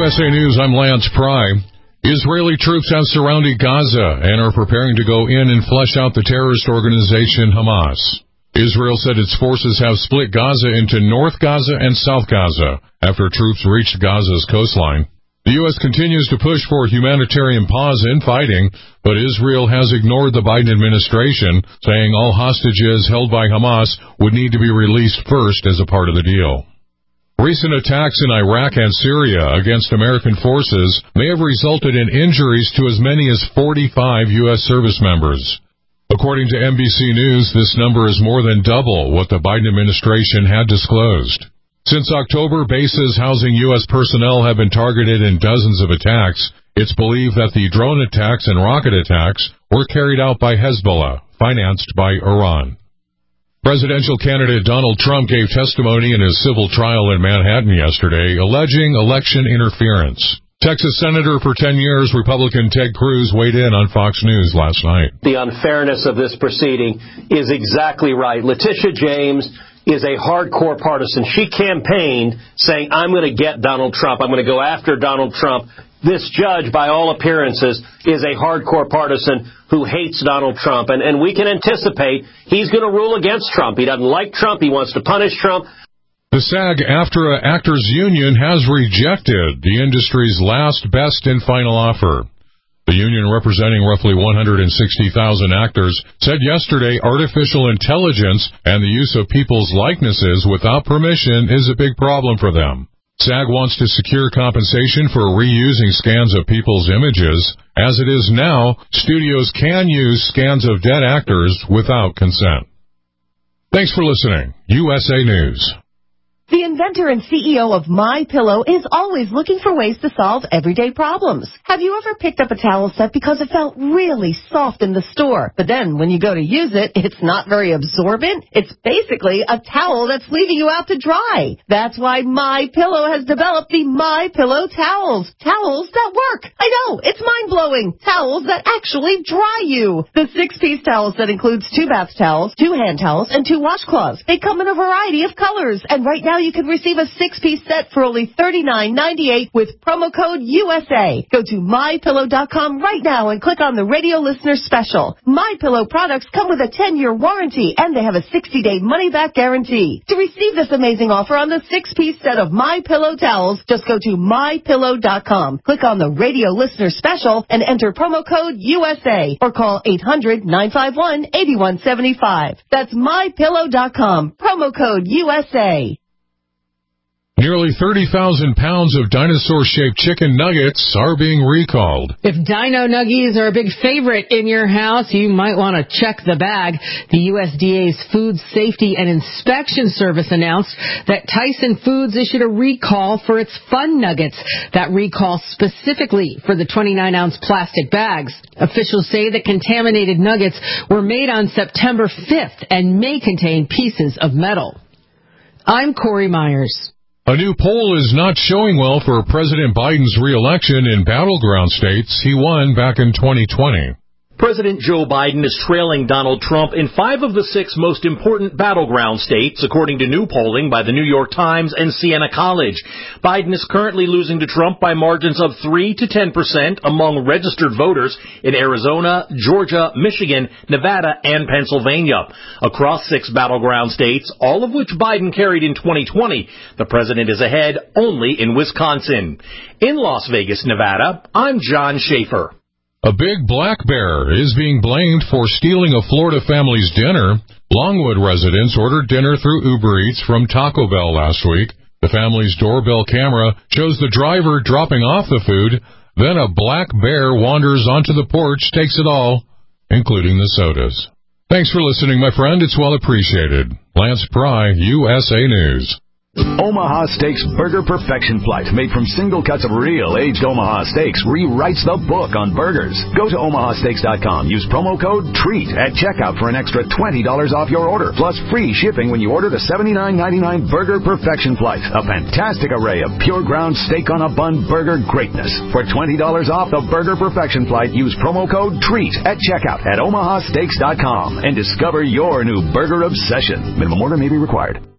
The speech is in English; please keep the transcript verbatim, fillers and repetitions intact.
S A News, I'm Lance Pry. Israeli troops have surrounded Gaza and are preparing to go in and flush out the terrorist organization Hamas. Israel said its forces have split Gaza into North Gaza and South Gaza after troops reached Gaza's coastline. The U S continues to push for a humanitarian pause in fighting, but Israel has ignored the Biden administration, saying all hostages held by Hamas would need to be released first as a part of the deal. Recent attacks in Iraq and Syria against American forces may have resulted in injuries to as many as forty-five U S service members. According to N B C News, this number is more than double what the Biden administration had disclosed. Since October, bases housing U S personnel have been targeted in dozens of attacks. It's believed that the drone attacks and rocket attacks were carried out by Hezbollah, financed by Iran. Presidential candidate Donald Trump gave testimony in his civil trial in Manhattan yesterday, alleging election interference. Texas Senator for ten years, Republican Ted Cruz, weighed in on Fox News last night. The unfairness of this proceeding is exactly right. Letitia James is a hardcore partisan. She campaigned saying, I'm going to get Donald Trump. I'm going to go after Donald Trump. This judge, by all appearances, is a hardcore partisan who hates Donald Trump. And, and we can anticipate he's going to rule against Trump. He doesn't like Trump. He wants to punish Trump. The SAG-AFTRA Actors Union has rejected the industry's last, best, and final offer. The union, representing roughly one hundred sixty thousand actors, said yesterday artificial intelligence and the use of people's likenesses without permission is a big problem for them. SAG wants to secure compensation for reusing scans of people's images. As it is now, studios can use scans of dead actors without consent. Thanks for listening. U S A News. The inventor and C E O of MyPillow is always looking for ways to solve everyday problems. Have you ever picked up a towel set because it felt really soft in the store, but then when you go to use it, it's not very absorbent? It's basically a towel that's leaving you out to dry. That's why MyPillow has developed the MyPillow towels. Towels that work. I know, it's mind-blowing. Towels that actually dry you. The six-piece towel set includes two bath towels, two hand towels, and two washcloths. They come in a variety of colors, and right now you can receive a six-piece set for only thirty-nine ninety-eight with promo code U S A. Go to my pillow dot com right now and click on the radio listener special. MyPillow products come with a ten-year warranty, and they have a sixty-day money-back guarantee. To receive this amazing offer on the six-piece set of MyPillow towels, just go to my pillow dot com, click on the radio listener special, and enter promo code U S A, or call eight hundred nine five one eight one seven five. That's my pillow dot com, promo code U S A. Nearly thirty thousand pounds of dinosaur-shaped chicken nuggets are being recalled. If Dino Nuggies are a big favorite in your house, you might want to check the bag. The U S D A's Food Safety and Inspection Service announced that Tyson Foods issued a recall for its Fun Nuggets. That recall specifically for the twenty-nine ounce plastic bags. Officials say the contaminated nuggets were made on September fifth and may contain pieces of metal. I'm Corey Myers. A new poll is not showing well for President Biden's re-election in battleground states he won back in twenty twenty. President Joe Biden is trailing Donald Trump in five of the six most important battleground states, according to new polling by the New York Times and Siena College. Biden is currently losing to Trump by margins of three to ten percent among registered voters in Arizona, Georgia, Michigan, Nevada, and Pennsylvania. Across six battleground states, all of which Biden carried in twenty twenty, the president is ahead only in Wisconsin. In Las Vegas, Nevada, I'm John Schaefer. A big black bear is being blamed for stealing a Florida family's dinner. Longwood residents ordered dinner through Uber Eats from Taco Bell last week. The family's doorbell camera shows the driver dropping off the food. Then a black bear wanders onto the porch, takes it all, including the sodas. Thanks for listening, my friend. It's well appreciated. Lance Pry, U S A News. Omaha Steaks Burger Perfection Flight, made from single cuts of real aged Omaha steaks, rewrites the book on burgers. Go to omaha steaks dot com. Use promo code TREAT at checkout for an extra twenty dollars off your order, plus free shipping when you order the seventy-nine ninety-nine Burger Perfection Flight. A fantastic array of pure ground steak on a bun burger greatness. For twenty dollars off the Burger Perfection Flight, use promo code TREAT at checkout at omaha steaks dot com and discover your new burger obsession. Minimum order may be required.